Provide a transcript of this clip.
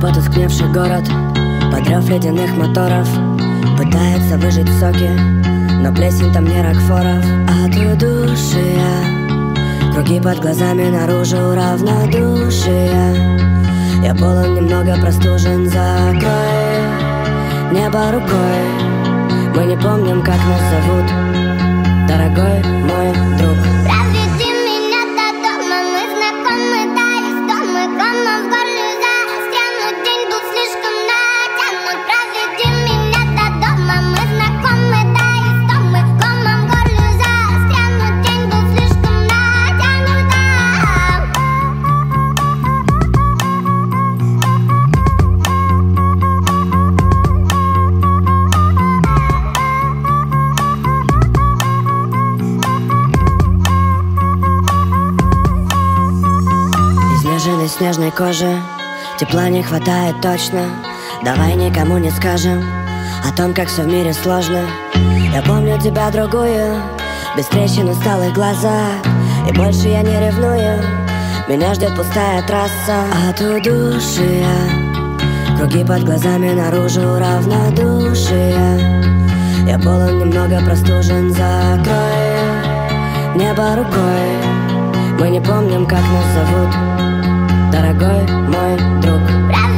потускневший город под рев ледяных моторов пытается выжить соки, но плесень там не Рокфоров. От удушья круги под глазами, наружу равнодушие. Я полон, немного простужен, закрой небо рукой. Мы не помним, как нас зовут, дорогой мой друг. Проведи меня до дома, мы знакомы, да, истома в горле застрянут, день был слишком натянут. Проведи меня до дома, мы знакомы, да, истома в горле застрянут, день был слишком натянут. Изнеженной снежной кожи тепла не хватает точно. Давай никому не скажем о том, как все в мире сложно. Я помню тебя другую, без трещин усталых глаза, и больше я не ревную. Меня ждет пустая трасса. От удушья круги под глазами, наружу равнодушие. Я полон, немного простужен, закрой небо рукой. Мы не помним, как нас зовут, дорогой мой друг.